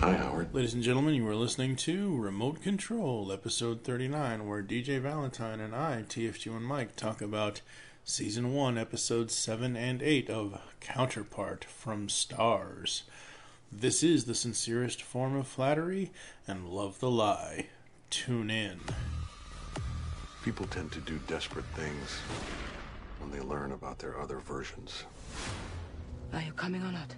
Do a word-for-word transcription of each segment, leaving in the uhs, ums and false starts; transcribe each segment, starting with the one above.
Hi, Howard. Ladies and gentlemen, you are listening to Remote Control, episode thirty-nine, where D J Valentine and I, T F G and Mike, talk about season one, episodes seven and eight of Counterpart from Stars. This is the sincerest form of flattery, and love the lie. Tune in. People tend to do desperate things when they learn about their other versions. Are you coming or not?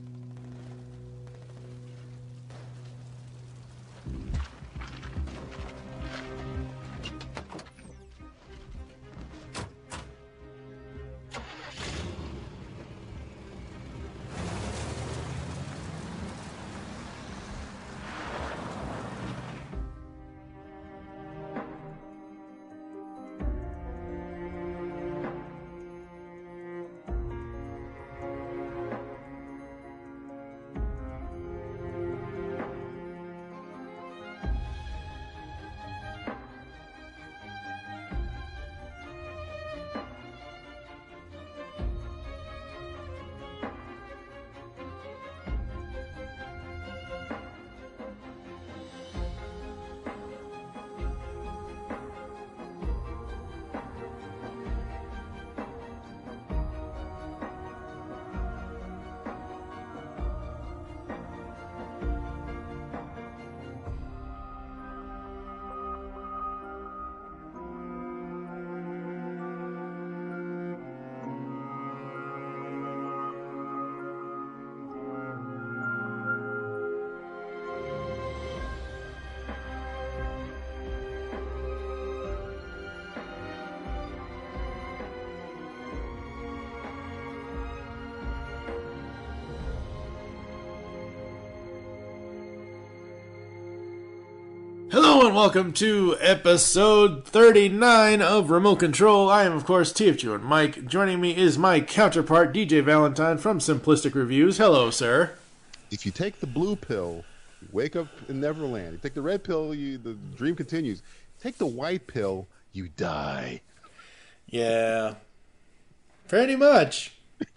Hello and welcome to episode thirty-nine of Remote Control. I am, of course, T F G and Mike. Joining me is my counterpart, D J Valentine from Simplistic Reviews. Hello, sir. If you take the blue pill, you wake up in Neverland. You take the red pill, you, the dream continues. Take the white pill, you die. Yeah, pretty much.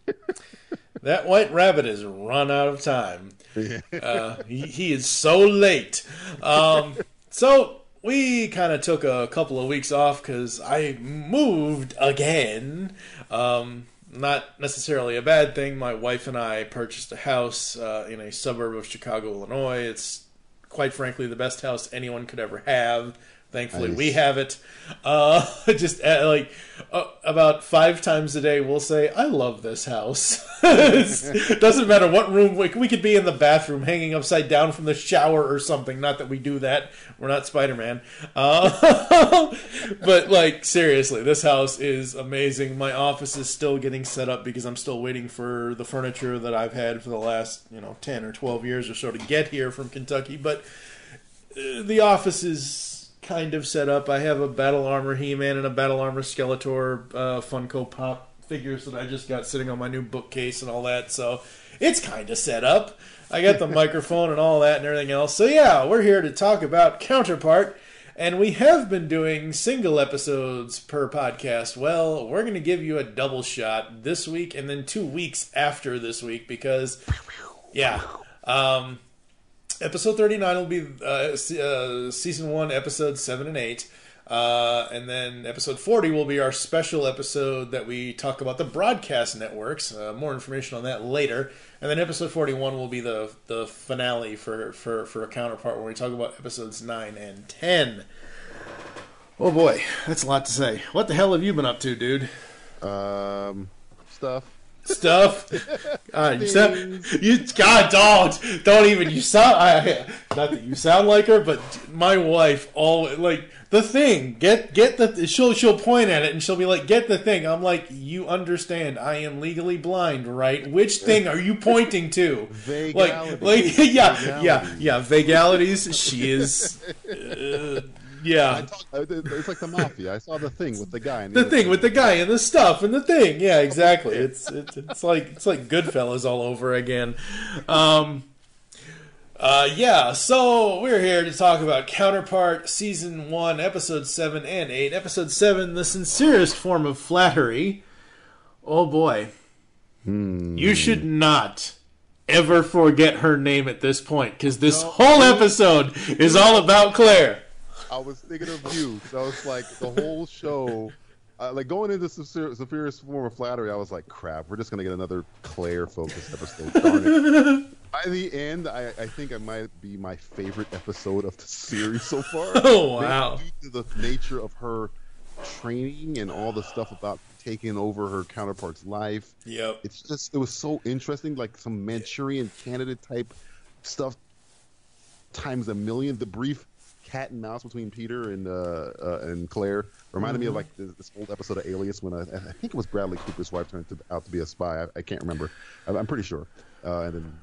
That white rabbit has run out of time. Uh, he, he is so late. Um... So, we kind of took a couple of weeks off because I moved again. Um, not necessarily a bad thing. My wife and I purchased a house uh, in a suburb of Chicago, Illinois. It's, quite frankly, the best house anyone could ever have. Thankfully, nice. We have it. Uh, just uh, like uh, about five times a day, we'll say, "I love this house." It doesn't matter what room we, we could be in the bathroom, hanging upside down from the shower or something. Not that we do that. We're not Spider-Man. Uh, but like seriously, this house is amazing. My office is still getting set up because I'm still waiting for the furniture that I've had for the last you know ten or twelve years or so to get here from Kentucky. But uh, the office is kind of set up. I have a Battle Armor He-Man and a Battle Armor Skeletor uh, Funko Pop figures that I just got sitting on my new bookcase and all that, so it's kind of set up. I got the microphone and all that and everything else. So yeah, we're here to talk about Counterpart, and we have been doing single episodes per podcast. Well, we're going to give you a double shot this week and then two weeks after this week because, yeah, um... Episode thirty-nine will be uh, uh, Season one, Episodes seven and eight. Uh, and then Episode forty will be our special episode that we talk about the broadcast networks. Uh, more information on that later. And then Episode forty-one will be the the finale for, for, for a counterpart where we talk about Episodes nine and ten. Oh boy, that's a lot to say. What the hell have you been up to, dude? Um, stuff. Stuff. God, you sound, you God, don't, don't even. You sound. I, not that you sound like her, but my wife always like the thing. Get get the. She'll she'll point at it and she'll be like, "Get the thing." I'm like, "You understand? I am legally blind, right? Which thing are you pointing to?" Vagalities. Like like yeah Vagalities. yeah yeah vagalities. She is. Uh, Yeah, talk, it's like the mafia. I saw the thing with the guy. And the, the thing with the guy and the stuff and the thing. Yeah, exactly. It's it's it's like it's like Goodfellas all over again. Um, uh, yeah. So we're here to talk about Counterpart Season One, Episode Seven and Eight. Episode Seven, the sincerest form of flattery. Oh boy, hmm. you should not ever forget her name at this point, because this no, whole episode is all about Claire. I was thinking of you. So I was like, the whole show, uh, like going into some serious form of flattery, I was like, crap, we're just going to get another Claire-focused episode. Darn it. By the end, I, I think it might be my favorite episode of the series so far. Oh, wow. Due to the nature of her training and all the stuff about taking over her counterpart's life. Yep. It's just, it was so interesting, like some Manchurian Candidate type stuff times a million. The brief cat and mouse between Peter and uh, uh, and Claire reminded mm-hmm. me of like this, this old episode of Alias when I, I think it was Bradley Cooper's wife turned to, out to be a spy. I, I can't remember. I, I'm pretty sure. Uh, and then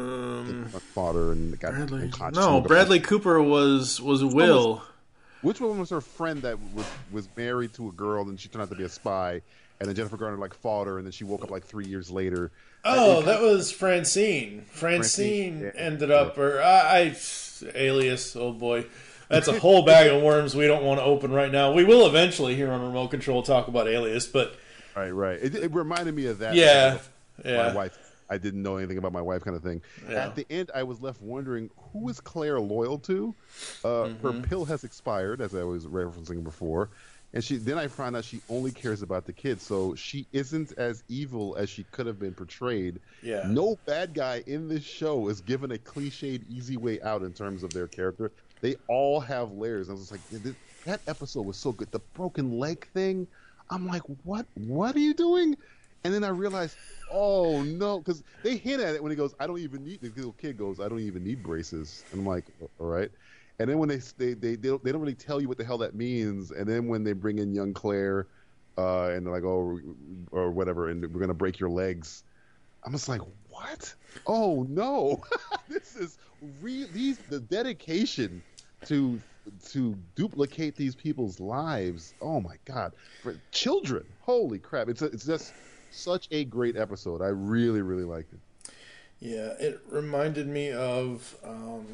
um, father and got Bradley. No, Bradley Cooper was was Will. Which one was her friend that was was married to a girl and she turned out to be a spy, and then Jennifer Garner like fought her, and then she woke up like three years later. Oh, I, that was Francine. Francine, Francine yeah, ended up, yeah. or I, I, Alias. Oh boy, that's a whole bag of worms we don't want to open right now. We will eventually here on Remote Control talk about Alias, but right, right. It, it reminded me of that. Yeah, yeah. My wife. I didn't know anything about my wife, kind of thing. Yeah. At the end, I was left wondering, who is Claire loyal to? Uh, mm-hmm. Her pill has expired, as I was referencing before, and she. Then I found out she only cares about the kids, so she isn't as evil as she could have been portrayed. Yeah. No bad guy in this show is given a cliched, easy way out in terms of their character. They all have layers. I was just like, that episode was so good. The broken leg thing, I'm like, what? What are you doing? And then I realized, oh no, because they hint at it when he goes, I don't even need, the little kid goes, I don't even need braces. And I'm like, all right. And then when they they they, they, don't, they don't really tell you what the hell that means. And then when they bring in young Claire uh, and they're like, oh, or whatever, and we're going to break your legs. I'm just like, what? Oh no. This is re- these the dedication to to duplicate these people's lives. Oh my God. For children. Holy crap. It's a, it's just such a great episode. I really, really liked it. Yeah, it reminded me of, um,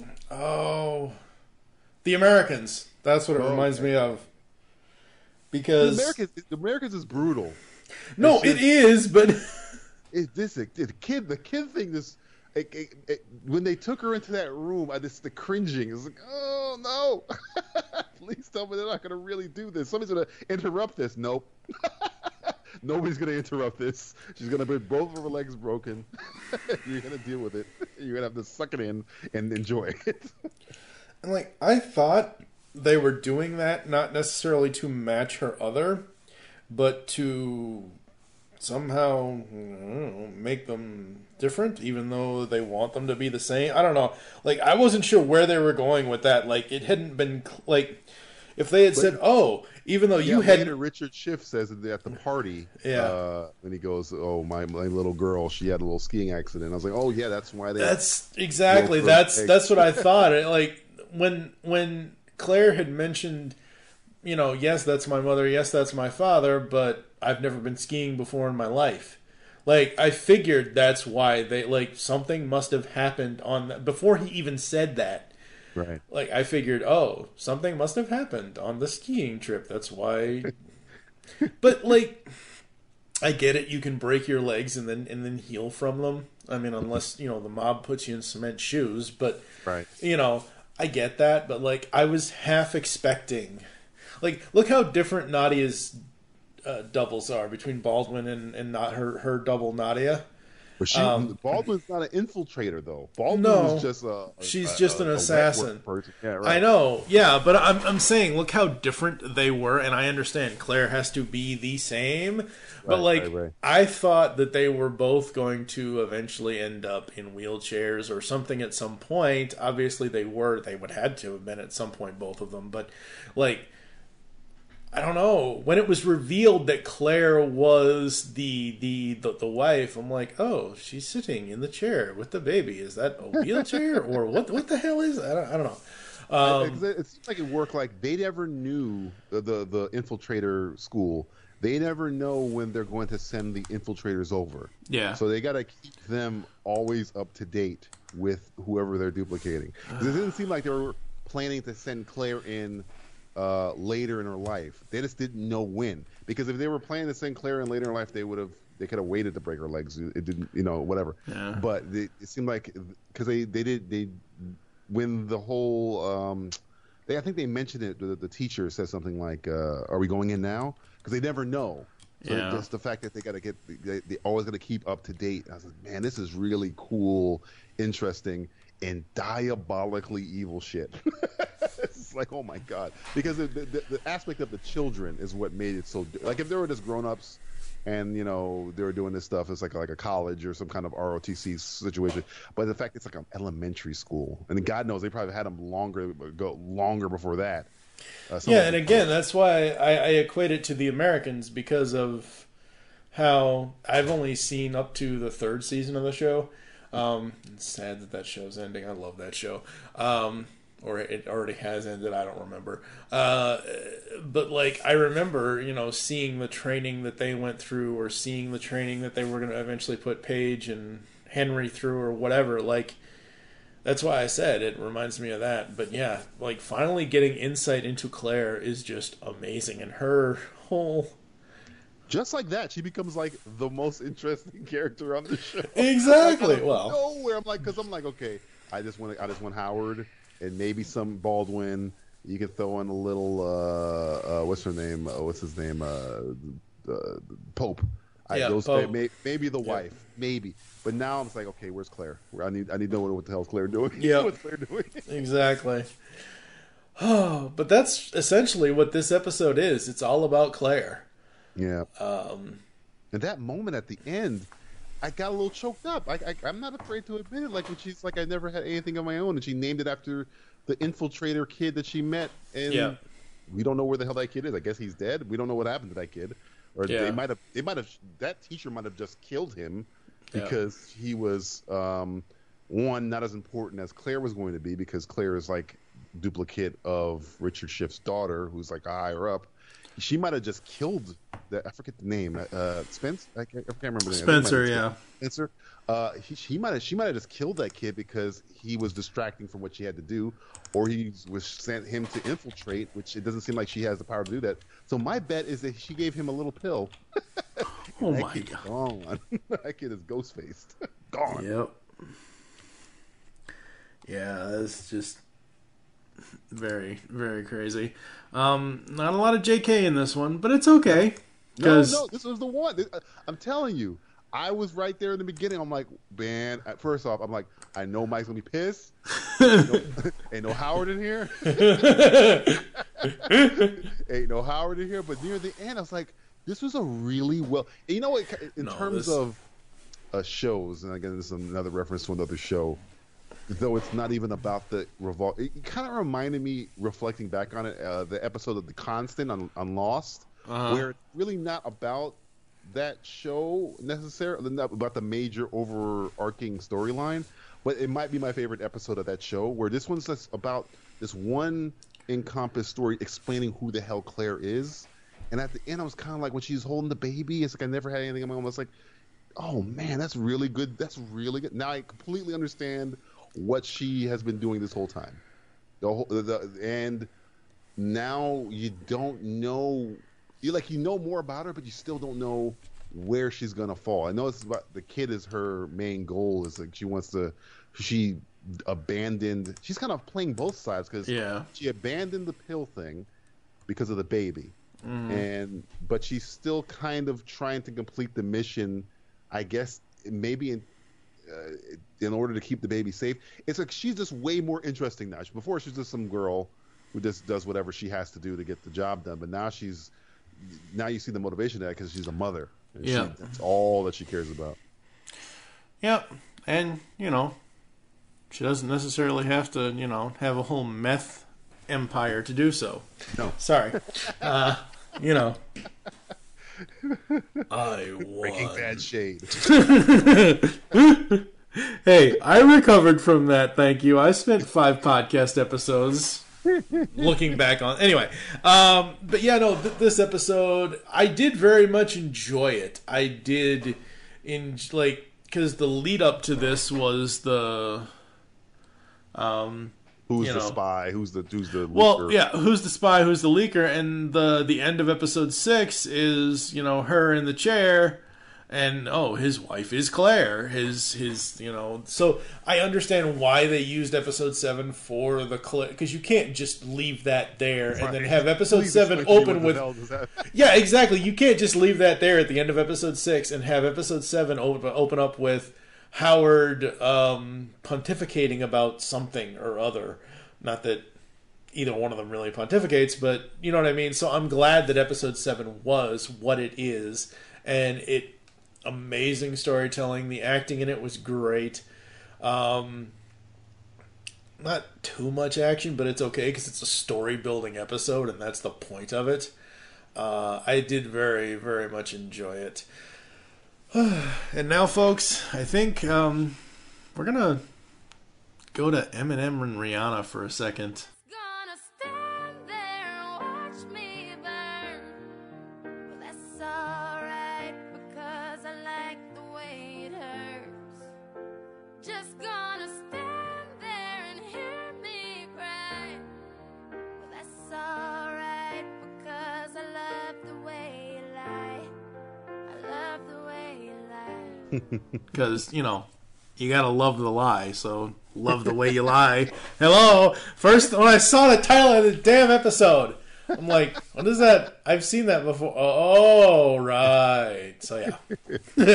oh, The Americans. That's what it oh, reminds okay. me of. Because the Americans, the Americans is brutal. No, just, it is, but it, this the kid, the kid thing. This it, it, it, when they took her into that room, I just the cringing. It's like, oh no! Please tell me they're not going to really do this. Somebody's going to interrupt this. Nope. Nobody's going to interrupt this. She's going to be both of her legs broken. You're going to deal with it. You're going to have to suck it in and enjoy it. And like, I thought they were doing that not necessarily to match her other, but to somehow I don't know, make them different, even though they want them to be the same. I don't know. Like, I wasn't sure where they were going with that. Like, it hadn't been like if they had but, said, "Oh, even though yeah, you had." Later, Richard Schiff says at the party, yeah, uh, when he goes, "Oh, my my little girl, she had a little skiing accident." I was like, "Oh yeah, that's why they." That's exactly that's that's what I thought. It, like when when Claire had mentioned, you know, yes, that's my mother, yes, that's my father, but I've never been skiing before in my life. Like, I figured that's why they, like, something must have happened on that. Before he even said that. Right. Like, I figured, oh, something must have happened on the skiing trip. That's why. But, like, I get it. You can break your legs and then and then heal from them. I mean, unless, you know, the mob puts you in cement shoes. But, right. you know, I get that. But, like, I was half expecting. Like, look how different Nadia's Uh, doubles are between Baldwin and, and not her, her double Nadia. But she, um, Baldwin's not an infiltrator though. Baldwin no, is just a, a she's a, just a, an assassin. Yeah, right. I know, yeah, but I'm I'm saying look how different they were, and I understand Claire has to be the same, but right, like right, right. I thought that they were both going to eventually end up in wheelchairs or something at some point. Obviously, they were. They would had to have been at some point, both of them. But like. I don't know. When it was revealed that Claire was the, the the the wife, I'm like, oh, she's sitting in the chair with the baby. Is that a wheelchair or what? What the hell is that? I don't, I don't know. Um, it, it seems like it worked like they never knew the, the the infiltrator school. They never know when they're going to send the infiltrators over. Yeah. So they got to keep them always up to date with whoever they're duplicating. Because it didn't seem like they were planning to send Claire in. Uh, later in her life, they just didn't know when. Because if they were planning to send Claire in later in life, they would have they could have waited to break her legs. It didn't, you know, whatever. Yeah. But they, it seemed like because they they did they when the whole um, they I think they mentioned it. The, the teacher said something like, uh, "Are we going in now?" Because they never know. So Yeah. just the fact that they got to get, they, they always got to keep up to date. I was like, man, this is really cool, interesting, and diabolically evil shit. It's like, oh my god, because the, the, the aspect of the children is what made it so. Like if they were just grown-ups, and you know they were doing this stuff, it's like like a college or some kind of R O T C situation. But the fact it's like an elementary school, and God knows they probably had them longer go longer before that. Uh, Yeah, and again, that's why I, I equate it to the Americans because of how I've only seen up to the third season of the show. Um, it's sad that that show's ending. I love that show. Um, or it already has ended. I don't remember. Uh, but like I remember, you know, seeing the training that they went through, or seeing the training that they were going to eventually put Paige and Henry through, or whatever. Like. That's why I said it reminds me of that. But yeah, like finally getting insight into Claire is just amazing. And her whole... Just like that, she becomes like the most interesting character on the show. Exactly. Like, well, nowhere. I'm like, because I'm like, okay, I just want, I just want Howard and maybe some Baldwin. You can throw in a little, uh, uh, what's her name? Uh, what's his name? Uh, uh, Pope. I, Yeah, those, Pope. May, maybe the Yeah. wife, maybe. But now I'm just like, okay, where's Claire? I need, I need to know what the hell's Claire doing. Yep. What's Claire doing? exactly. Oh, but that's essentially what this episode is. It's all about Claire. Yeah. Um, And that moment at the end, I got a little choked up. I, I, I'm not afraid to admit it. Like when she's like, I never had anything of my own, and she named it after the infiltrator kid that she met. And Yeah. we don't know where the hell that kid is. I guess he's dead. We don't know what happened to that kid. Or Yeah. they might have, they might have, that teacher might have just killed him Yeah. because he was um, one, not as important as Claire was going to be, because Claire is like duplicate of Richard Schiff's daughter, who's like a higher up. She might have just killed that. I forget the name. Uh, Spence. I can't, I can't remember the name. Spencer, I think it might yeah. have been Spencer. Uh, he, she might have. She might have just killed that kid because he was distracting from what she had to do, or he was sent him to infiltrate, which it doesn't seem like she has the power to do that. So my bet is that she gave him a little pill. oh that my kid's god. gone. That kid is ghost faced. Gone. Yep. Yeah, that's just very, very crazy. Um, not a lot of J K in this one, but it's okay. No, 'cause- no, this was the one. This- I'm telling you, I was right there in the beginning. I'm like, man. First off, I'm like, I know Mike's gonna be pissed. Ain't no, ain't no Howard in here. Ain't no Howard in here. But near the end, I was like, this was a really well. And you know what? In No, terms this- of uh, shows, and again, this is another reference to another show. Though it's not even about the revol. It kind of reminded me, reflecting back on it, uh, the episode of The Constant on, on Lost, Uh-huh. where it's really not about that show necessarily, not about the major overarching storyline, but it might be my favorite episode of that show, where this one's just about this one encompassed story explaining who the hell Claire is. And at the end, I was kind of like, when she's holding the baby, it's like I never had anything on my own. I was like, oh man, that's really good. That's really good. Now I completely understand what she has been doing this whole time. The whole, the, and now you don't know. You like you know more about her, but you still don't know where she's gonna fall. I know it's about the kid is her main goal. Is like she wants to. She abandoned. She's kind of playing both sides because Yeah. she abandoned the pill thing because of the baby, and but she's still kind of trying to complete the mission. I guess maybe in uh, in order to keep the baby safe. It's like she's just way more interesting now. Before she's just some girl who just does whatever she has to do to get the job done. But now she's now you see the motivation there because she's a mother. And Yeah. she, that's all that she cares about. Yep. And, you know, she doesn't necessarily have to, you know, have a whole meth empire to do so. No. Sorry. Uh, you know. I Breaking won. Bad shade. Hey, I recovered from that, thank you. I spent five podcast episodes looking back on. Anyway, um, but yeah, no, th- this episode, I did very much enjoy it. I did, in like, because the lead up to this was the, um, Who's You the know. spy? Who's the who's the well, leaker? yeah, who's the spy, who's the leaker, and the the end of episode six is, you know, her in the chair, And oh, his wife is Claire. His his you know. So I understand why they used episode seven for the Claire, because you can't just leave that there and then have episode Please seven explain to me open what the with. hell does that- Yeah, exactly. You can't just leave that there at the end of episode six and have episode seven open open up with Howard um, pontificating about something or other. Not that either one of them really pontificates, but you know what I mean. So I'm glad that episode seven was what it is, and it. Amazing storytelling. The acting in it was great. Um, not too much action, but it's okay because it's a story building episode, and that's the point of it. Uh, I did very, very much enjoy it. And now, folks, I think um, we're gonna go to Eminem and Rihanna for a second. Gonna stand there and watch me burn. Well, that's alright because I like the way it hurts. Just gonna stand there and hear me cry. Well, that's alright because I love the way you lie. I love the way you lie. Because, you know, you gotta love the lie, so love the way you lie. Hello! First, when I saw the title of the damn episode, I'm like, what is that? I've seen that before. Oh, right. So, yeah.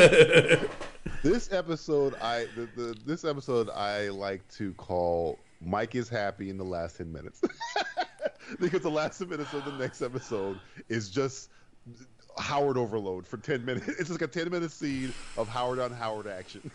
This episode, I the, the this episode I like to call Mike is happy in the last ten minutes, because the last ten minutes of the next episode is just Howard overload for ten minutes. It's just like a ten minute scene of Howard on Howard action.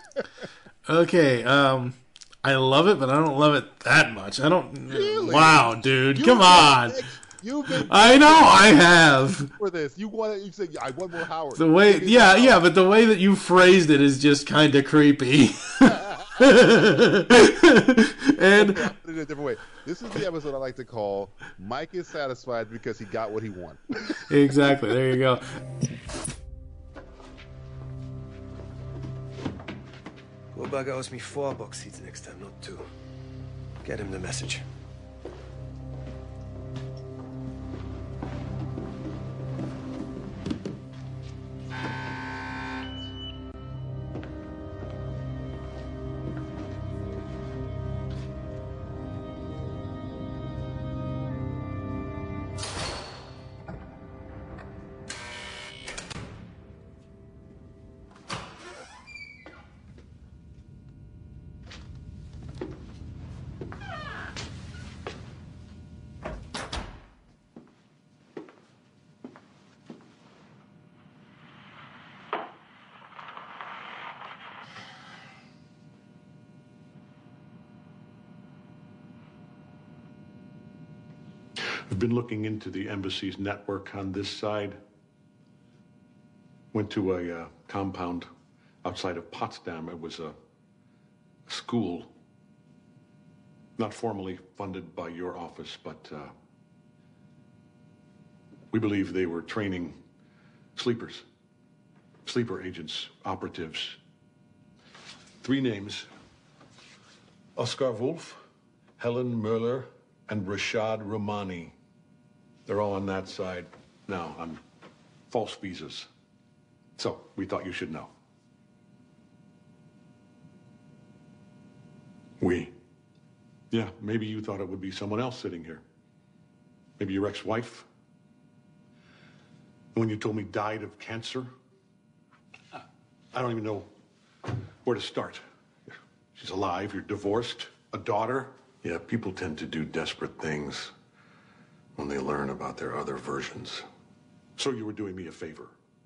Okay, um, I love it, but I don't love it that much. I don't. Really? Wow, dude, You've come been on. begging- You've been I know I have. for this. You want you said I want more Howard. The way, Give me yeah, more yeah, Howard. but the way that you phrased it is just kind of creepy. and Okay, I'll put it in a different way. This is the episode I like to call Mike is satisfied because he got what he wanted. exactly, there you go. Goldberger owes me four box seats next time, not two. Get him the message. I've been looking into the embassy's network on this side. Went to a uh, compound outside of Potsdam. It was a school, not formally funded by your office, but uh, we believe they were training sleepers, sleeper agents, operatives. Three names: Oscar Wolf, Helen Mueller, and Rashad Romani. They're all on that side now on false visas. So we thought you should know. We? Yeah, maybe you thought it would be someone else sitting here. Maybe your ex-wife. The one you told me died of cancer. I don't even know where to start. She's alive, you're divorced, a daughter. Yeah, people tend to do desperate things when they learn about their other versions. So you were doing me a favor.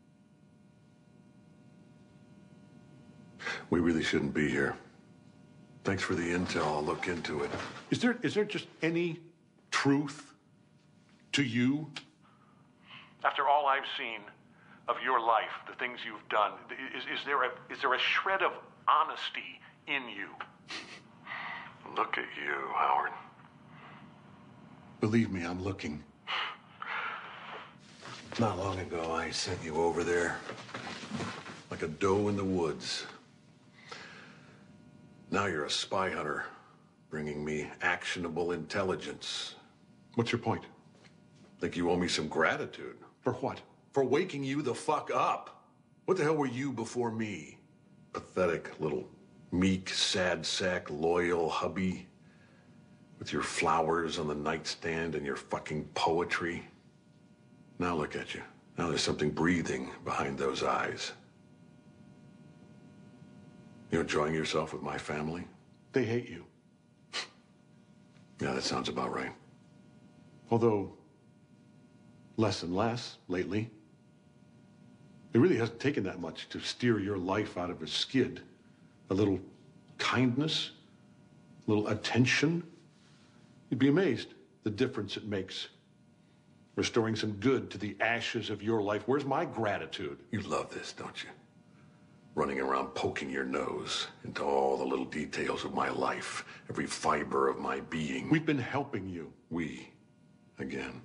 We really shouldn't be here. Thanks for the intel. I'll look into it. Is there is there just any truth to you? After all I've seen of your life, the things you've done, is, is there a is there a shred of honesty in you? Look at you, Howard. Believe me, I'm looking. Not long ago, I sent you over there like a doe in the woods. Now you're a spy hunter, bringing me actionable intelligence. What's your point? Think you owe me some gratitude? For what? For waking you the fuck up? What the hell were you before me? Pathetic little meek, sad sack, loyal hubby with your flowers on the nightstand and your fucking poetry. Now look at you. Now there's something breathing behind those eyes. You enjoying yourself with my family? They hate you. Yeah, that sounds about right. Although, less and less lately. It really hasn't taken that much to steer your life out of a skid. A little kindness, a little attention. You'd be amazed the difference it makes. Restoring some good to the ashes of your life. Where's my gratitude? You love this, don't you? Running around poking your nose into all the little details of my life, every fiber of my being. We've been helping you. We, again.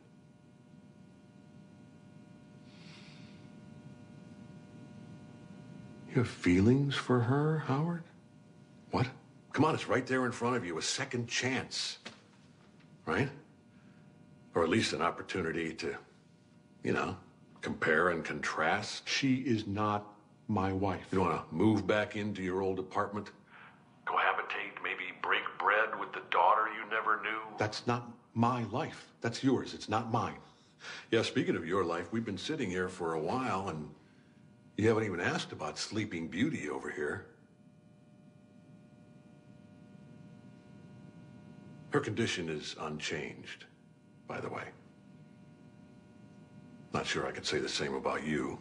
You have feelings for her, Howard? What? Come on, it's right there in front of you. A second chance. Right? Or at least an opportunity to, you know, compare and contrast. She is not my wife. You don't want to move back into your old apartment? Cohabitate, maybe break bread with the daughter you never knew? That's not my life. That's yours. It's not mine. Yeah, speaking of your life, we've been sitting here for a while, and you haven't even asked about Sleeping Beauty over here. Her condition is unchanged, by the way. Not sure I could say the same about you.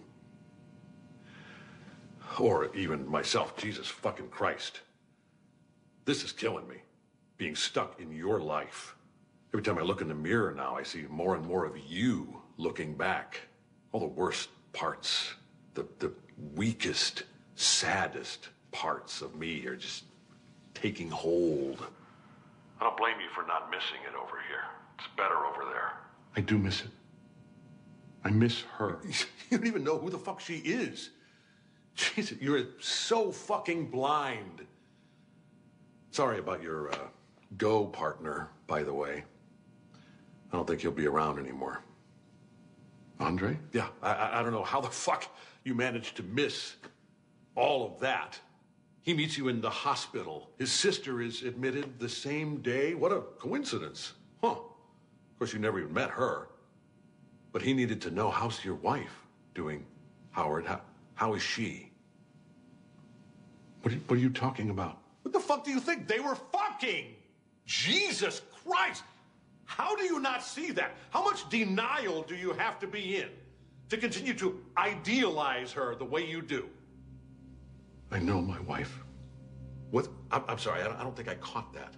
Or even myself. Jesus fucking Christ. This is killing me. Being stuck in your life. Every time I look in the mirror now, I see more and more of you looking back. All the worst parts, the, the weakest, saddest parts of me are just taking hold. I don't blame you for not missing it over here. It's better over there. I do miss it. I miss her. You don't even know who the fuck she is. Jesus, you're so fucking blind. Sorry about your uh, go partner, by the way. I don't think he'll be around anymore. Andre? Yeah, I, I don't know how the fuck you managed to miss all of that. He meets you in the hospital. His sister is admitted the same day. What a coincidence. Huh. Of course, you never even met her. But he needed to know, how's your wife doing, Howard? How, how is she? What are, what are you talking about? What the fuck do you think? They were fucking! Jesus Christ! How do you not see that? How much denial do you have to be in to continue to idealize her the way you do? I know my wife. What? I'm, I'm sorry, I don't, I don't think I caught that.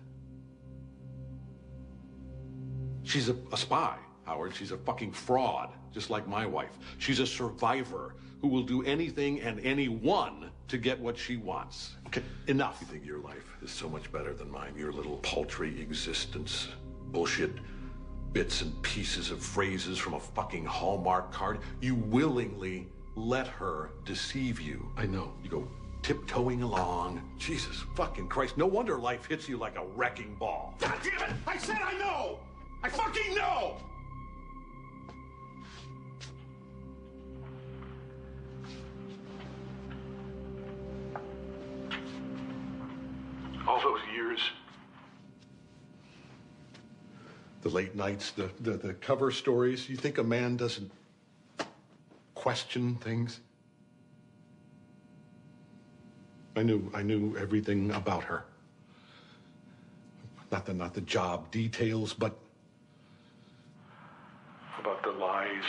She's a, a spy, Howard. She's a fucking fraud, just like my wife. She's a survivor who will do anything and anyone to get what she wants. Okay, enough. You think your life is so much better than mine, your little paltry existence. Bullshit bits and pieces of phrases from a fucking Hallmark card. You willingly let her deceive you. I know. You go tiptoeing along. Jesus fucking Christ. No wonder life hits you like a wrecking ball. God damn it! I said I know! I fucking know! All those years. The late nights, the, the, the cover stories. You think a man doesn't question things? I knew I knew everything about her. Not the not the job details, but about the lies.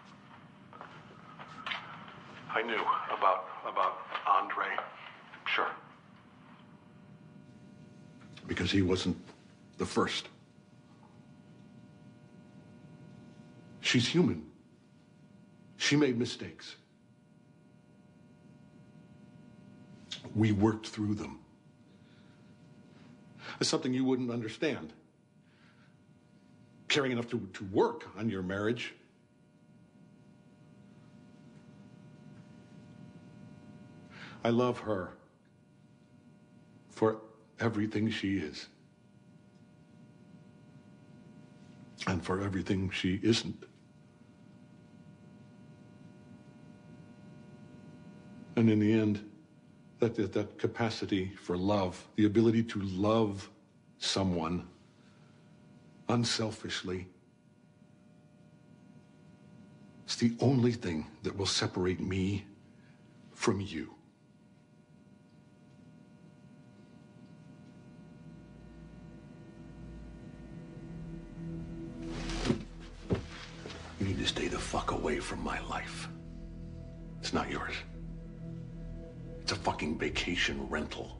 I knew about about Andre. Sure. Because he wasn't the first. She's human. She made mistakes. We worked through them. It's something you wouldn't understand. Caring enough to, to work on your marriage. I love her for everything she is. And for everything she isn't. And in the end, that, that, that capacity for love, the ability to love someone unselfishly, it's the only thing that will separate me from you. You need to stay the fuck away from my life. It's not yours. It's a fucking vacation rental.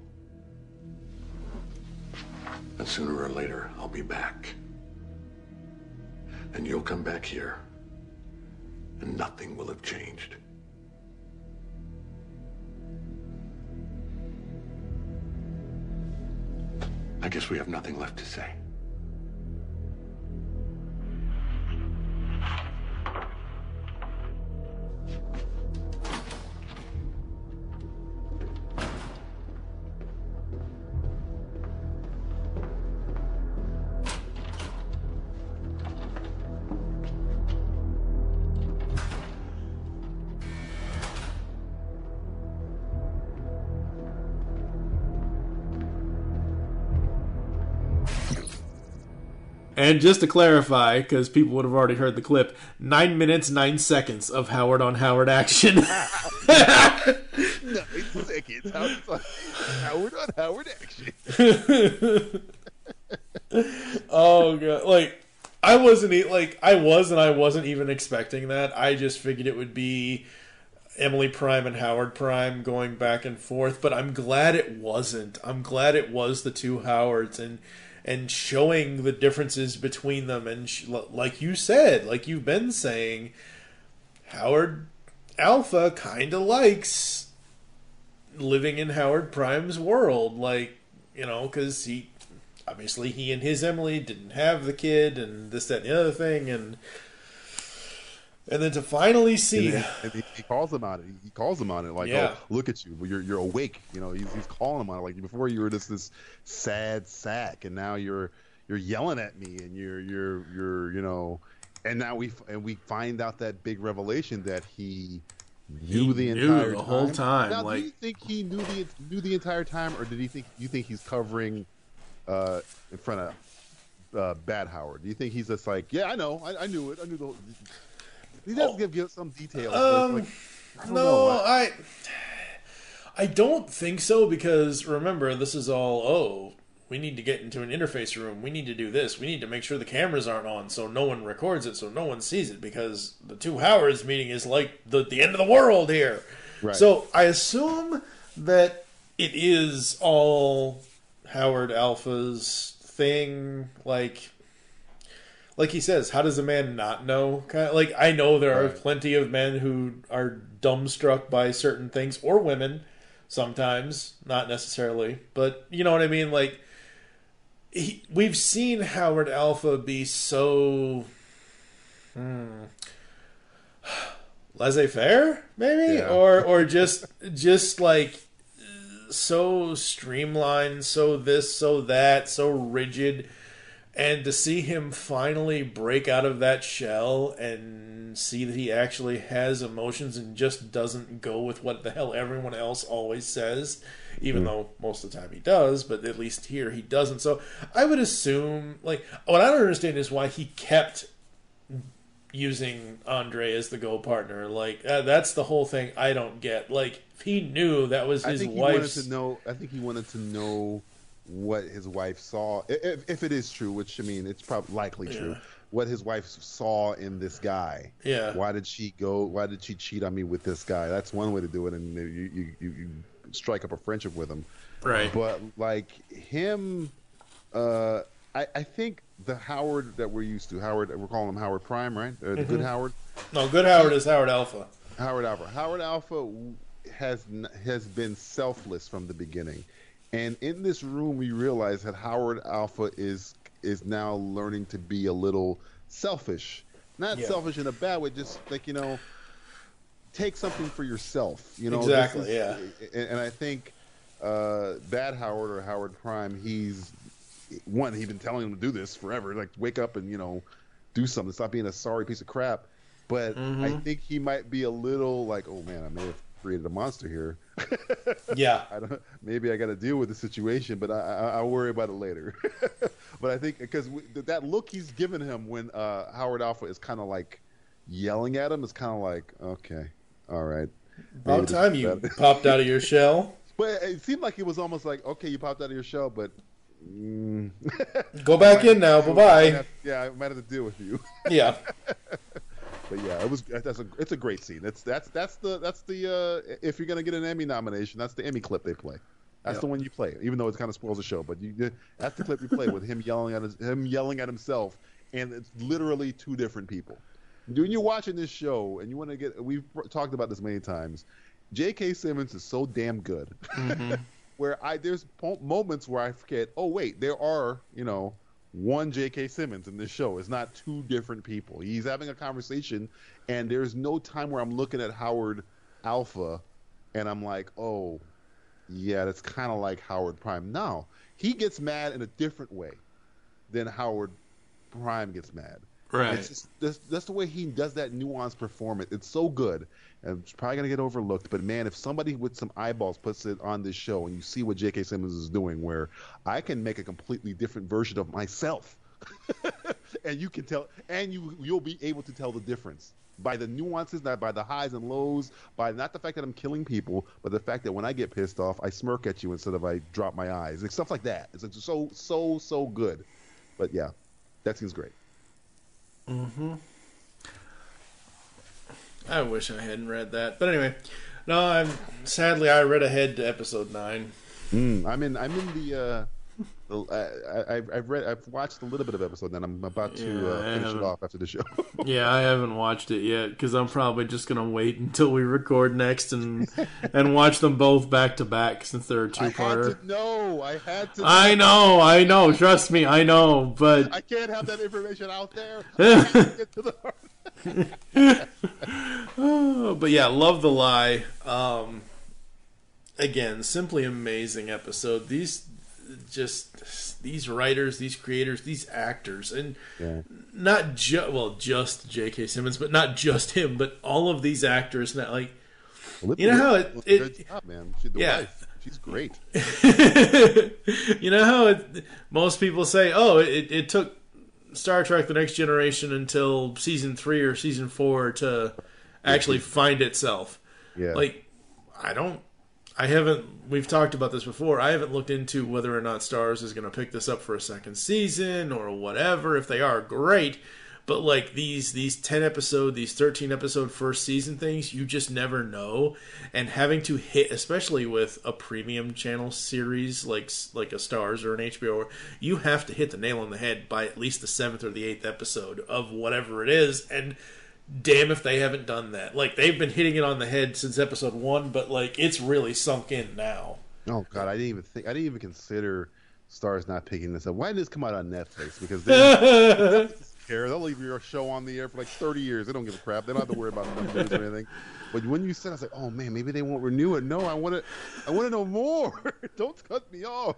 And sooner or later, I'll be back. And you'll come back here. And nothing will have changed. I guess we have nothing left to say. And just to clarify, because people would have already heard the clip, nine minutes, nine seconds of Howard on Howard action. Nine seconds. Howard, Howard on Howard action. Oh god! Like I wasn't e- like I was, and I wasn't even expecting that. I just figured it would be Emily Prime and Howard Prime going back and forth. But I'm glad it wasn't. I'm glad it was the two Howards and. And showing the differences between them, and sh- like you said, like you've been saying, Howard Alpha kind of likes living in Howard Prime's world, like, you know, because he obviously he and his Emily didn't have the kid, and this, that, and the other thing, and and then to finally see, and, and he, he calls him on it. He calls him on it, like, yeah. "Oh, look at you! You're you're awake." You know, he's he's calling him on it. Like before, you were just this sad sack, and now you're you're yelling at me, and you're you're you're you know, and now we and we find out that big revelation that he knew he the knew entire the time. whole time. Now, like, do you think he knew the knew the entire time, or did he think you think he's covering uh, in front of uh, Bad Howard? Do you think he's just like, yeah, I know, I, I knew it, I knew the. He does Oh. give, give some details. Um, like, I don't no, know. I, I don't think so, because remember, this is all, oh, we need to get into an interface room. We need to do this. We need to make sure the cameras aren't on so no one records it, so no one sees it, because the two Howards meeting is like the, the end of the world here. Right. So I assume that it is all Howard Alpha's thing, like... Like he says, how does a man not know? Kind of, like, I know there are Right. plenty of men who are dumbstruck by certain things, or women, sometimes, not necessarily, but you know what I mean. Like, he, we've seen Howard Alpha be so hmm, laissez-faire, maybe, Yeah. or or just just like so streamlined, so this, so that, so rigid. And to see him finally break out of that shell and see that he actually has emotions and just doesn't go with what the hell everyone else always says, even mm. though most of the time he does, but at least here he doesn't. So I would assume, like, what I don't understand is why he kept using Andre as the go partner. Like, uh, that's the whole thing I don't get. Like, if he knew that was his I think he wife's... wanted to know. I think he wanted to know what his wife saw, if, if it is true, which I mean, it's probably likely true. Yeah. What his wife saw in this guy. Yeah. Why did she go? Why did she cheat on me with this guy? That's one way to do it, and you you, you, you strike up a friendship with him. Right. But like him, uh, I I think the Howard that we're used to, Howard, we're calling him Howard Prime, right? Or the Mm-hmm. good Howard. No, good Howard is Howard Alpha. Howard Alpha. Howard Alpha has has been selfless from the beginning. And in this room, we realize that Howard Alpha is is now learning to be a little selfish. Not Yeah. selfish in a bad way, just like, you know, take something for yourself. You know, Exactly, this is- yeah. And, and I think uh, Bad Howard or Howard Prime, he's one. He's been telling him to do this forever, like wake up and you know do something. Stop being a sorry piece of crap. But Mm-hmm. I think he might be a little like, oh man, I may have created a monster here. Yeah. I don't. Maybe I got to deal with the situation, but I, I, I'll worry about it later. But I think because that look he's given him when uh, Howard Alpha is kind of like yelling at him is kind of like, okay, all right. About time you popped out of your shell. But it seemed like it was almost like, okay, you popped out of your shell, but mm, go back in now. Bye bye. Yeah, I might have to deal with you. Yeah. But yeah, it was. That's a. It's a great scene. That's that's that's the that's the. Uh, if you're gonna get an Emmy nomination, that's the Emmy clip they play. That's Yep. the one you play, even though it kind of spoils the show. But you, that's the clip you play with him yelling at his, him yelling at himself, and it's literally two different people. When you're watching this show and you want to get, we've talked about this many times. J K. Simmons is so damn good. Mm-hmm. Where I there's po- moments where I forget. Oh wait, there are you know. one J K. Simmons in this show. It's not two different people. He's having a conversation, and there's no time where I'm looking at Howard Alpha, and I'm like, oh, yeah, that's kind of like Howard Prime. No, he gets mad in a different way than Howard Prime gets mad. Right. It's just, that's, that's the way he does that nuanced performance. It's so good. And it's probably going to get overlooked. But, man, if somebody with some eyeballs puts it on this show and you see what J K. Simmons is doing, where I can make a completely different version of myself, and you can tell, and you, you'll be able to tell the difference by the nuances, not by the highs and lows, by not the fact that I'm killing people, but the fact that when I get pissed off, I smirk at you instead of I drop my eyes. Like, stuff like that. It's like so, so, so good. But, yeah, that seems great. Mm-hmm. I wish I hadn't read that, but anyway, no. I'm sadly I read ahead to episode nine. Mm, I'm in. I'm in the. Uh, the I, I, I've read. I've watched a little bit of episode. Then I'm about to Yeah, uh, I finish it haven't- off after the show. Yeah, I haven't watched it yet because I'm probably just gonna wait until we record next and and watch them both back to back since they're a I had two-parter. to know. I had to. I know, I know. Trust me, I know. But I can't have that information out there. I have to get to the heart. Oh, but yeah, love the lie. Um, again, simply amazing episode. These just these writers, these creators, these actors, and Yeah. not just well, just J K. Simmons, but not just him, but all of these actors. Not like You know how it- Well, good it- job, man. She, the yeah. wife, she's great. you know how it, most people say, "Oh, it, it took Star Trek: The Next Generation until season three or season four to actually find itself." Yeah. Like, I don't, I haven't. We've talked about this before. I haven't looked into whether or not Stars is going to pick this up for a second season or whatever. If they are, great. But like these these ten episode, these thirteen episode first season things, you just never know. And having to hit, especially with a premium channel series like like a Stars or an H B O, you have to hit the nail on the head by at least the seventh or the eighth episode of whatever it is. And damn if they haven't done that. Like, they've been hitting it on the head since episode one, but like it's really sunk in now. Oh God, I didn't even think. I didn't even consider Stars not picking this up. Why did this come out on Netflix? Because they care. They'll leave your show on the air for like thirty years. They don't give a crap. They don't have to worry about numbers or anything. But when you said, I was like, oh man, maybe they won't renew it. No, I want to. I want to know more. Don't cut me off.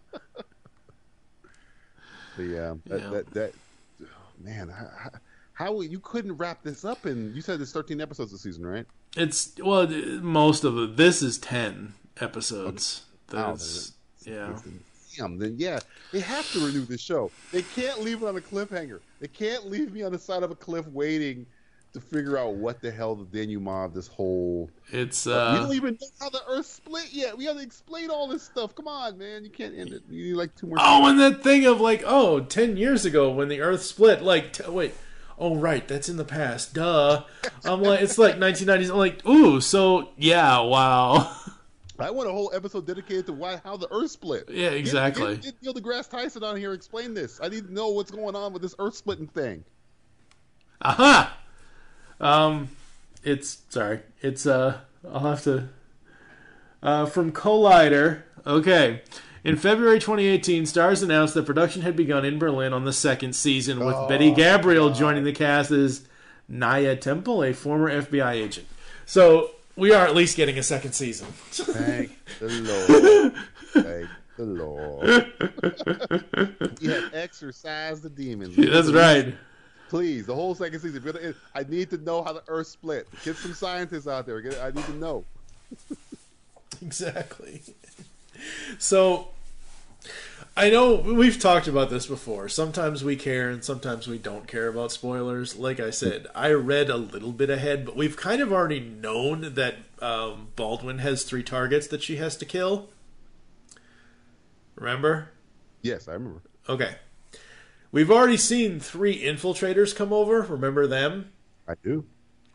But yeah, that, Yeah. that, that oh, man, how, how you couldn't wrap this up in? You said there's thirteen episodes this season, right? It's well, most of it. This is ten episodes. Wow, That's yeah. Damn, then yeah, they have to renew this show. They can't leave it on a cliffhanger. They can't leave me on the side of a cliff waiting to figure out what the hell the denouement of this whole. It's we uh, don't even know how the Earth split yet. We have to explain all this stuff. Come on, man, you can't end it. You need like two more. oh, and that thing of like, oh, ten years ago when the Earth split. Like, t- wait, oh right, that's in the past. Duh. I'm like, it's like nineteen nineties. I'm like, ooh, so yeah, wow. I want a whole episode dedicated to why how the Earth split. Yeah, exactly. Get, get, get Neil deGrasse Tyson on here. Explain this. I need to know what's going on with this Earth splitting thing. Aha. Um, it's sorry. It's uh, I'll have to. Uh, from Collider. Okay. In February twenty eighteen, Stars announced that production had begun in Berlin on the second season, with Oh, Betty Gabriel joining the cast as Naya Temple, a former F B I agent. So we are at least getting a second season. Thank the Lord. Thank the Lord. You have exorcised the demons. That's right. Please, the whole second season. I need to know how the Earth split. Get some scientists out there. Get, I need to know. Exactly. So, I know we've talked about this before. Sometimes we care and sometimes we don't care about spoilers. Like I said, I read a little bit ahead, but we've kind of already known that um, Baldwin has three targets that she has to kill. Remember? Yes, I remember. Okay. We've already seen three infiltrators come over. Remember them? I do.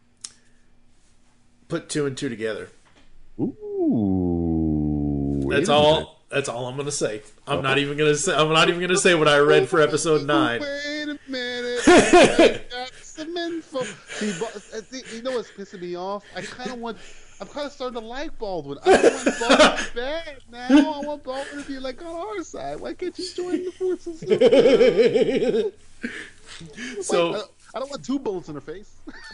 Put two and two together. Ooh. That's all. That's all I'm gonna say. I'm not even gonna say. I'm not even gonna say what I read for episode nine. Wait a minute. I got some info. See, Ba- I think- you know what's pissing me off? I kind of want. I'm kind of starting to like Baldwin. I don't want Baldwin bad now. I want Baldwin to be like on our side. Why can't you join the forces? So. Like, I, I don't want two bullets in her face.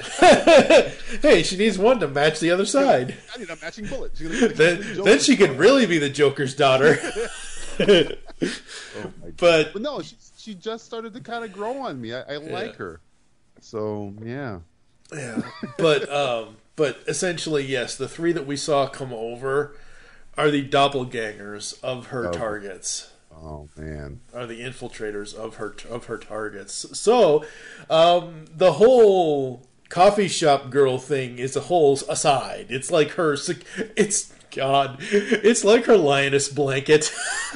Hey, she needs one to match the other side. I need a matching bullet. She's gonna be like Then, Joker. then she can really be the Joker's daughter. Oh my God. But But no, she she just started to kind of grow on me. I, I like Yeah. her. So yeah. yeah, but um, but essentially, yes, the three that we saw come over are the doppelgangers of her Oh. targets. Oh man. Are the infiltrators of her of her targets. So, um, the whole coffee shop girl thing is a whole aside. It's like her. sec- It's God. It's like her lioness blanket.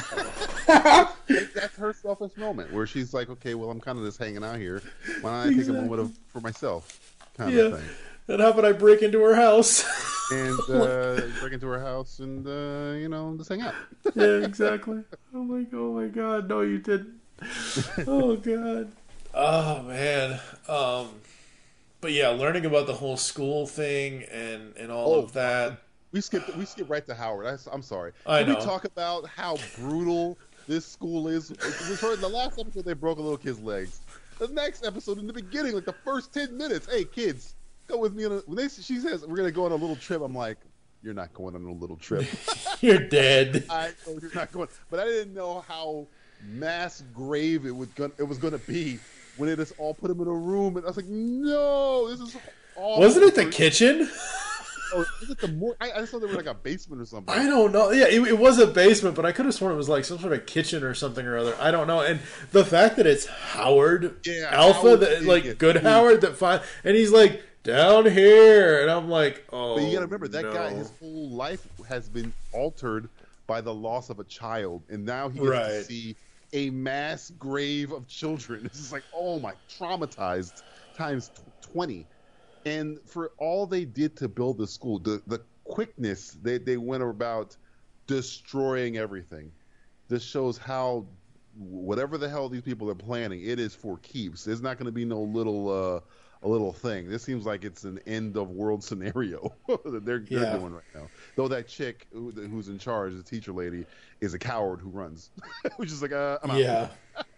That's her selfish moment where she's like, okay, well, I'm kind of just hanging out here. Why don't I take a moment of, for myself, kind Yeah. of thing. And how about I break into her house? And uh, break into her house and uh, you know just hang out. Yeah, exactly. I'm like, oh my God, no, you didn't. Oh God. Oh man. Um, but yeah, learning about the whole school thing and and all Oh, of that. We skipped. We skipped right to Howard. I, I'm sorry. I Can know. we talk about how brutal this school is? We heard the last episode they broke a little kid's legs. The next episode, in the beginning, like the first ten minutes, hey kids, go with me on a. When they, she says we're gonna go on a little trip, I'm like, you're not going on a little trip. You're dead. I know you're not going, but I didn't know how mass grave it would gon- it was going to be when they just all put him in a room, and I was like, no, this is awful. Wasn't it the kitchen? Or is it the more? I, I just thought they were like a basement or something. I don't know. Yeah, it, it was a basement, but I could have sworn it was like some sort of kitchen or something or other. I don't know. And the fact that it's Howard Yeah, Alpha, Howard that like Bigot. good Howard, that find, and he's like down here, and I'm like, oh. But you got to remember that no. guy, his whole life has been altered by the loss of a child, and now he gets Right. to see a mass grave of children. This is like, oh my, traumatized times twenty. And for all they did to build the school, the the quickness they, they went about destroying everything. This shows how whatever the hell these people are planning, it is for keeps. There's not going to be no little uh, a little thing. This seems like it's an end of world scenario that they're, they're Yeah. doing right now. Though that chick who, who's in charge, the teacher lady, is a coward who runs, which is like, uh, I'm out. Yeah.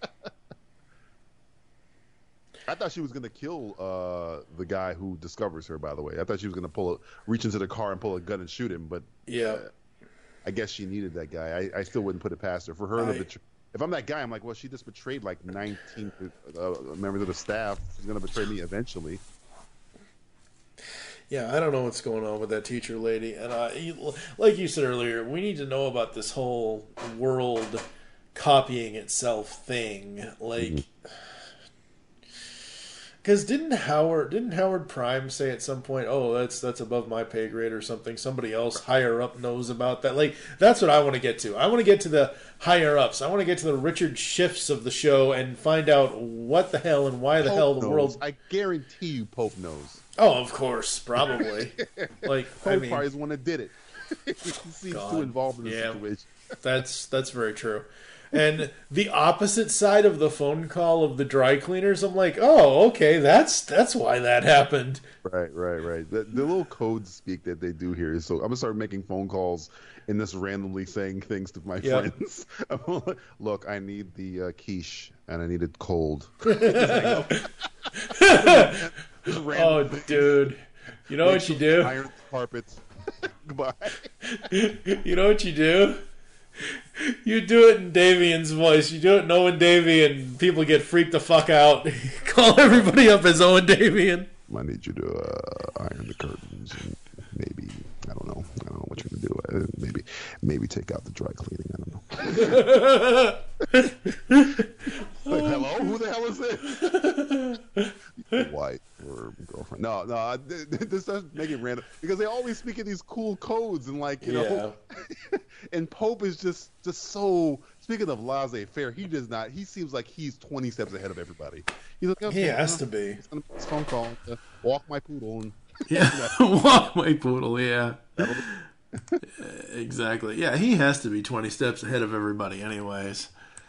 I thought she was going to kill uh, the guy who discovers her, by the way. I thought she was going to pull a, reach into the car and pull a gun and shoot him, but Yeah. uh, I guess she needed that guy. I, I still wouldn't put it past her. For her I- to betray, if I'm that guy, I'm like, well, she just betrayed like nineteen uh, members of the staff. She's going to betray me eventually. Yeah, I don't know what's going on with that teacher lady, and I, like you said earlier, we need to know about this whole world copying itself thing. Like, because didn't Howard didn't Howard Prime say at some point, "Oh, that's that's above my pay grade" or something? Somebody else higher up knows about that. Like, that's what I want to get to. I want to get to the higher ups. I want to get to the Richard Schiffs of the show and find out what the hell and why the Pope hell the knows. world. I guarantee you, Pope knows. Oh, of course, probably. Like, Pope I mean, probably is the one that did it. he seems God. too involved in the Yeah. situation. That's that's very true. And the opposite side of the phone call of the dry cleaners, I'm like, oh, okay, that's that's why that happened. Right, right, right. The, the little code speak that they do here is so. I'm gonna start making phone calls and just randomly saying things to my Yeah. friends. I'm like, look, I need the uh, quiche and I need it cold. Just random Oh, things. dude, you know Make what you some do? Iron carpets. Goodbye. You know what you do? You do it in Davian's voice. You do it in Owen Davian. People get freaked the fuck out. Call everybody up as Owen Davian. I need you to uh, iron the curtains and maybe I don't know. I don't know what you're gonna do. Uh, maybe, maybe take out the dry cleaning. I don't know. Like, hello, who the hell is this? Wife or girlfriend? No, no. I- This doesn't make it random because they always speak in these cool codes and like you know. And Pope is just just so. Speaking of laissez-faire, he does not. He seems like he's twenty steps ahead of everybody. He's like, okay, He has you to be. It's gonna be this phone call. To walk my poodle and. Yeah, walk my poodle. Yeah, exactly. Yeah, he has to be twenty steps ahead of everybody, anyways.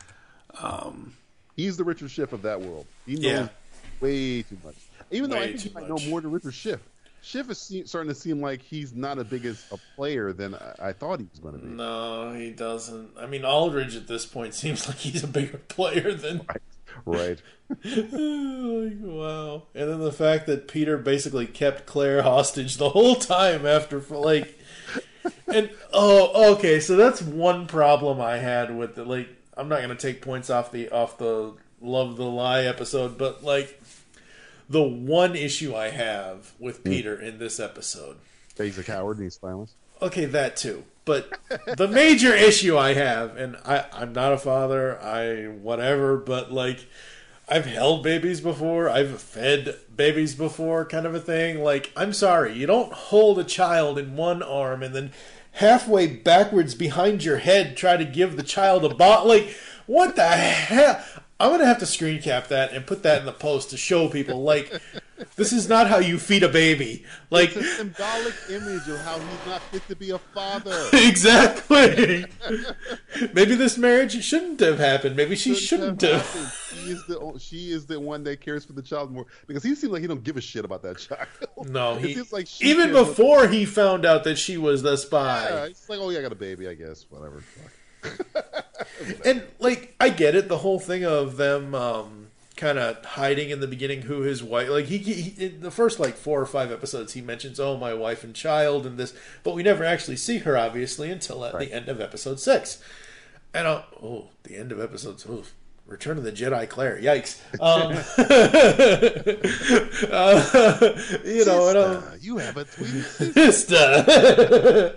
Um, He's the Richard Schiff of that world. He knows Yeah. way too much. Even though Way I think he too might much. know more than Richard Schiff. Schiff is se- starting to seem like he's not as big as a player than I, I thought he was going to be. no, he doesn't. I mean, Aldridge at this point seems like he's a bigger player than. Right. Like, wow. And then the fact that Peter basically kept Claire hostage the whole time after, for like, and oh, okay. So that's one problem I had with the like. I'm not gonna take points off the off the Love the Lie episode, but like, the one issue I have with Peter in this episode. He's a coward and he's spineless. Okay, that too. But the major issue I have, and I, I'm not a father, I whatever, but like, I've held babies before, I've fed babies before, kind of a thing. Like, I'm sorry, you don't hold a child in one arm and then halfway backwards behind your head try to give the child a bottle. Like, what the hell? I'm going to have to screen cap that and put that in the post to show people, like, this is not how you feed a baby. Like, It's a symbolic image of how he's not fit to be a father. exactly. Maybe this marriage shouldn't have happened. Maybe she shouldn't have. happened. She is the she is the one that cares for the child more because he seems like he don't give a shit about that child. No, It he, seems like she even cares before he found out that she was the Yeah, spy. it's like, oh yeah, I got a baby, I guess. Whatever. Fuck. And, like, I get it. The whole thing of them um, kind of hiding in the beginning who his wife... Like, he, he in the first, like, four or five episodes, he mentions, oh, my wife and child and this. But we never actually see her, obviously, until at Right. the end of episode six. And, uh, oh, the end of episode... Oh, Return of the Jedi Claire. Yikes. Um, uh, you know, and, um, Sister, you have a twin sister. sister.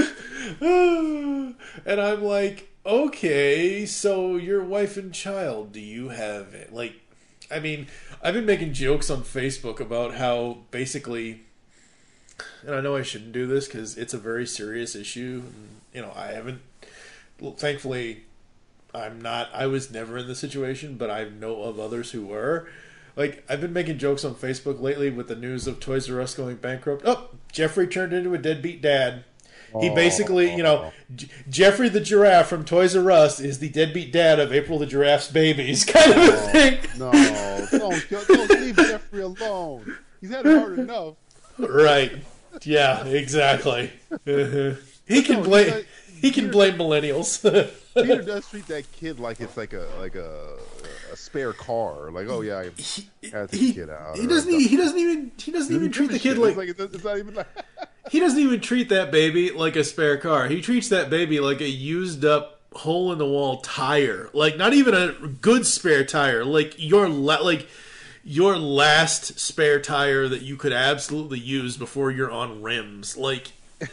And I'm like, okay, so your wife and child, do you have it? Like, I mean, I've been making jokes on Facebook about how basically, and I know I shouldn't do this because it's a very serious issue. And, you know, I haven't, well, thankfully, I'm not, I was never in the situation, but I know of others who were. Like, I've been making jokes on Facebook lately with the news of Toys R Us going bankrupt. Oh, Jeffrey turned into a deadbeat dad. He basically, you know, J- Jeffrey the giraffe from Toys R Us is the deadbeat dad of April the giraffe's babies, kind of a thing. No, don't, don't leave Jeffrey alone. He's had it hard enough. Right? Yeah, exactly. Uh-huh. He can No, blame. he's like- He can blame millennials. Peter does treat that kid like it's like a like a, a spare car. Like, oh yeah, I had the he, kid out. he or doesn't. I Even, he doesn't even. He doesn't even treat the kid It's like. it's, it's not even like. He doesn't even treat that baby like a spare car. He treats that baby like a used up hole in the wall tire. Like, not even a good spare tire. Like your la- like your last spare tire that you could absolutely use before you're on rims. Like,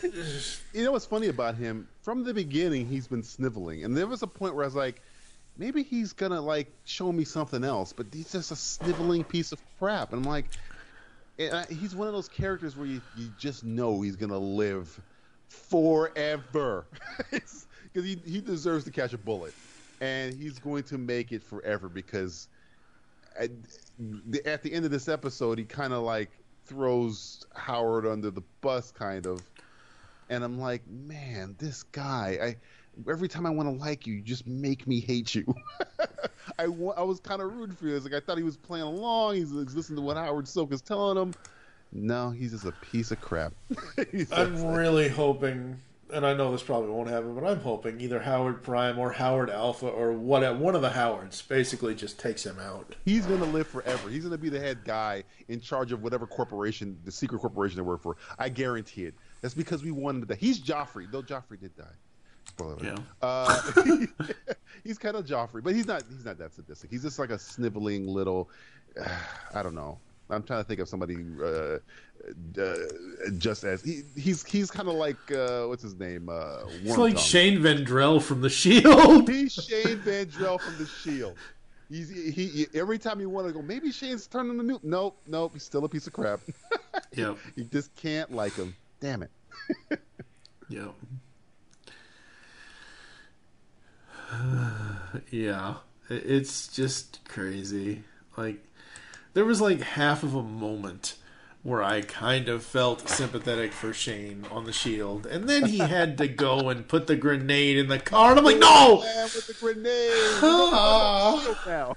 You know what's funny about him? From the beginning, he's been sniveling, and there was a point where I was like, maybe he's gonna like show me something else, but he's just a sniveling piece of crap. And I'm like, and I, he's one of those characters where you, you just know he's gonna live forever, because he he deserves to catch a bullet, and he's going to make it forever because at, at the end of this episode, he kind of like throws Howard under the bus, kind of. And I'm like, man, this guy, I every time I want to like you, you just make me hate you. I, wa- I was kind of rooting for you. It's like I thought he was playing along. He's, he's listening to what Howard Silk is telling him. No, he's just a piece of crap. He's I'm just- really hoping, and I know this probably won't happen, but I'm hoping either Howard Prime or Howard Alpha or what one of the Howards basically just takes him out. He's going to live forever. He's going to be the head guy in charge of whatever corporation, the secret corporation they work for. I guarantee it. That's because we wanted that. He's Joffrey, though Joffrey did die. Spoiler alert. Yeah. Uh, he's kind of Joffrey, but he's not. He's not that sadistic. He's just like a sniveling little. Uh, I don't know. I'm trying to think of somebody uh, uh, just as he, he's he's kind of like uh, what's his name? Uh, It's Worm like Tongue. Shane Vendrell from The Shield. He's Shane Vandrell from The Shield. He's he, he every time you want to go, maybe Shane's turning the new. Nope, nope. He's still a piece of crap. Yep. You just can't like him. Damn it. Yep. Yeah. It- It's just crazy. Like, there was like half of a moment where I kind of felt sympathetic for Shane on The Shield, and then he had to go and put the grenade in the car, and I'm like, no! Man with the grenade. Now.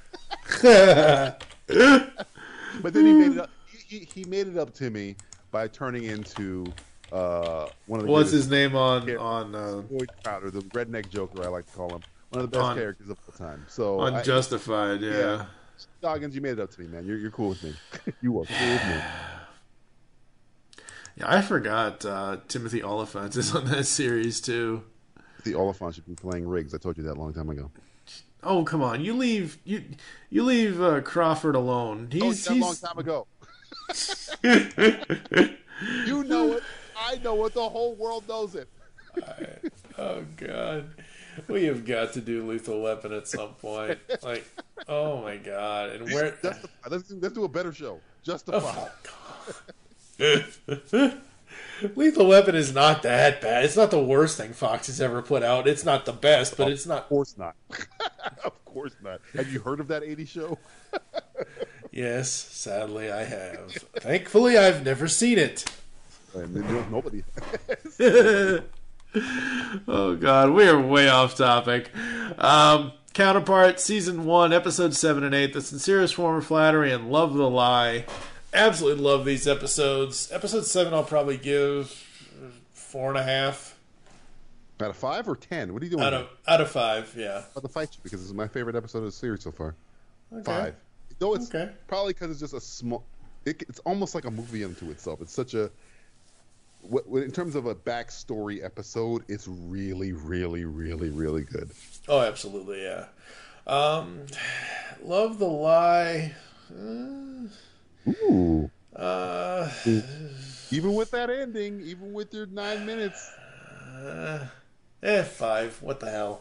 But then he made it up. He, he, he made it up to me by turning into uh, one of the What's greatest his name on characters. on uh, Boyd Crowder, the redneck Joker, I like to call him. One of the best On- characters of all time. So on I- Justified? Yeah. yeah. Doggins, you made it up to me, man. You're you're cool with me. You are cool with me. Yeah, I forgot uh, Timothy Oliphant is on that series too. The Oliphant should be playing Riggs. I told you that a long time ago. Oh come on, you leave you you leave uh, Crawford alone. He's Told you he's that a long time ago. You know it. I know it. The whole world knows it. oh god, we have got to do Lethal Weapon at some point. Like, oh my god, and where? Justify. Let's do, let's do a better show. Justify. Oh, Lethal Weapon is not that bad. It's not the worst thing Fox has ever put out. It's not the best, but it's not. Of course not. Of course not. Have you heard of that eighties show? Yes, sadly I have. Thankfully, I've never seen it. And then, you know, nobody. Oh god, we are way off topic. Um, Counterpart, season one, episode seven and eight. The sincerest form of flattery and love the lie. Absolutely love these episodes. Episode seven, I'll probably give four and a half Out of five or ten? What are you doing? out of out of five. Yeah. About to fight you because this is my favorite episode of the series so far. Okay. Five. Though it's Okay. probably because it's just a small. It, it's almost like a movie unto itself. It's such a. What, in terms of a backstory episode, it's really, really, really, really good. Oh, absolutely, yeah. Um, love the lie. Uh, Ooh. uh, Even with that ending, even with your nine minutes. uh, eh, five. What the hell?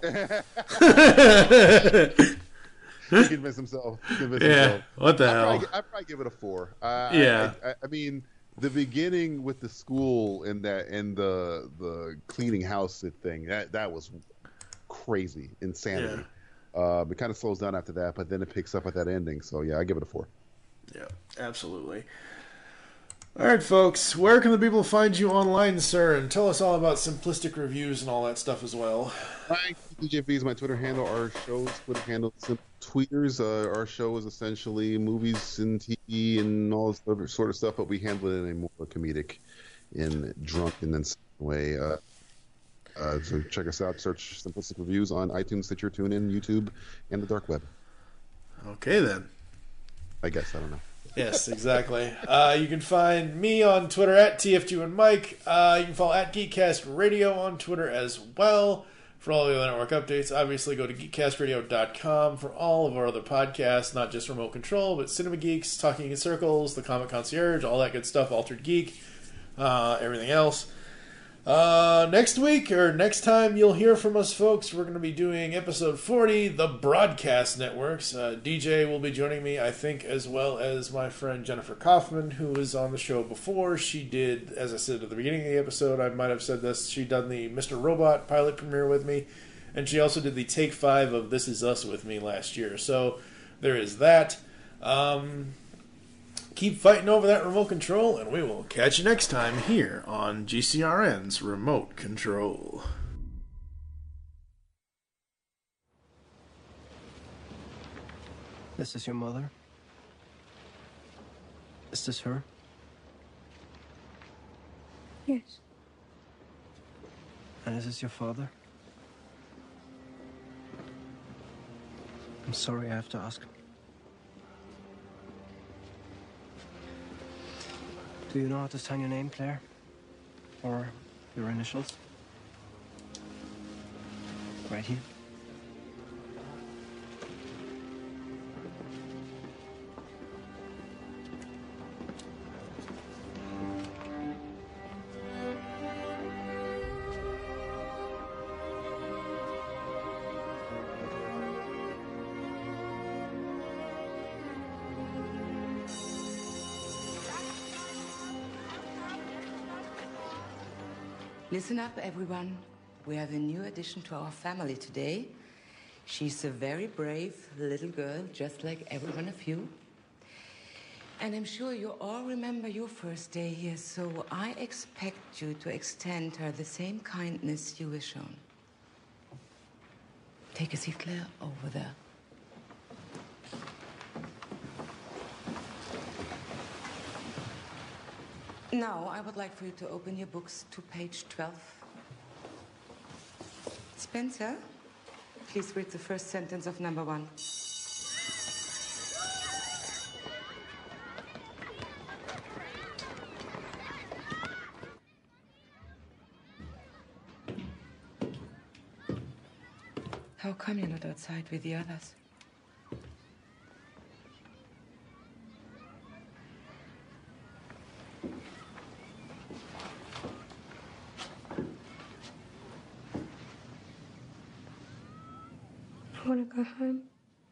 He convinced himself. He convinced Yeah. himself. What the I'd hell? probably, I'd probably give it a four. Uh, Yeah. I, I, I mean, the beginning with the school and that and the the cleaning house thing that that was crazy, insanity. Uh, it kind of slows down after that, but then it picks up at that ending. So yeah, I give it a four. Yeah, absolutely. All right, folks. Where can the people find you online, sir? And tell us all about simplistic reviews and all that stuff as well. Hi, D J V is my Twitter handle. Our show's Twitter handle is Tweeters. Uh, our show is essentially movies and T V and all this other sort of stuff, but we handle it in a more comedic and drunken and way. Uh, uh, so check us out. Search Simplistic Reviews on iTunes, Stitcher, TuneIn, YouTube, and the dark web. Okay, then. I guess I don't know. Yes, exactly. Uh, you can find me on Twitter at T F two and Mike. Uh, you can follow at Geekcast Radio on Twitter as well. For all the other network updates, obviously go to geekcast radio dot com for all of our other podcasts, not just Remote Control, but Cinema Geeks, Talking in Circles, The Comic Concierge, all that good stuff, Altered Geek, uh, everything else. Uh, next week, or next time you'll hear from us, folks, we're going to be doing episode forty, The Broadcast Networks. Uh, D J will be joining me, I think, as well as my friend Jennifer Kaufman, who was on the show before. She did, as I said at the beginning of the episode, I might have said this, she done the Mister Robot pilot premiere with me, and she also did the take five of This Is Us with me last year. So there is that. Um... Keep fighting over that remote control, and we will catch you next time here on G C R N's Remote Control. This is your mother? Is this her? Yes. And is this your father? I'm sorry I have to ask. Do you know how to sign your name, Claire? Or your initials? Right here. Listen up, everyone. We have a new addition to our family today. She's a very brave little girl, just like every one of you. And I'm sure you all remember your first day here, so I expect you to extend her the same kindness you were shown. Take a seat, Claire, over there. Now, I would like for you to open your books to page twelve. Spencer, please read the first sentence of number one. How come you're not outside with the others? I want to go home.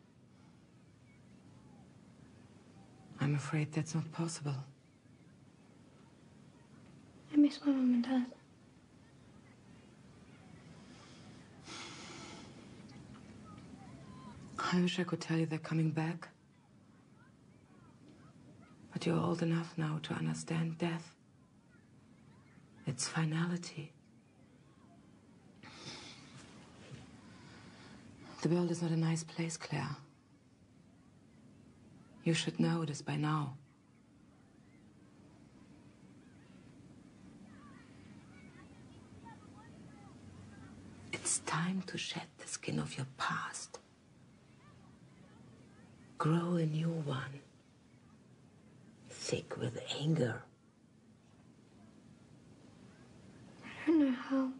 I'm afraid that's not possible. I miss my mum and dad. I wish I could tell you they're coming back. But you're old enough now to understand death. Its finality. The world is not a nice place, Claire. You should know this by now. It's time to shed the skin of your past. Grow a new one. Thick with anger. I don't know how.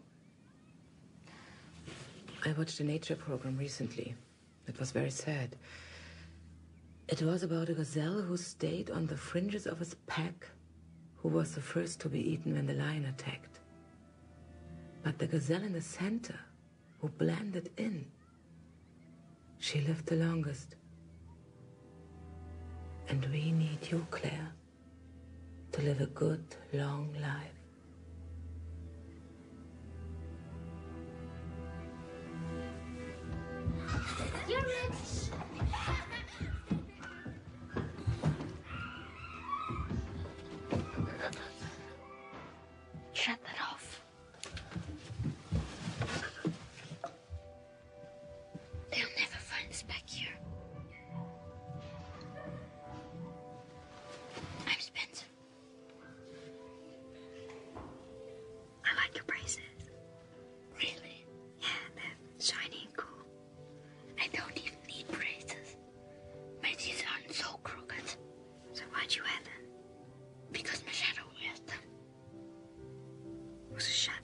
I watched a nature program recently. It was very sad. It was about a gazelle who stayed on the fringes of his pack, who was the first to be eaten when the lion attacked. But the gazelle in the center, who blended in, she lived the longest. And we need you, Claire, to live a good, long life. You're rich. Shut that off. They'll never find us back here. I'm Spencer. I like your braces. Really? Yeah, they're shiny and cool. I don't even need braces. My teeth aren't so crooked. So why'd you wear them? Because my shadow wears them. Who's a shadow?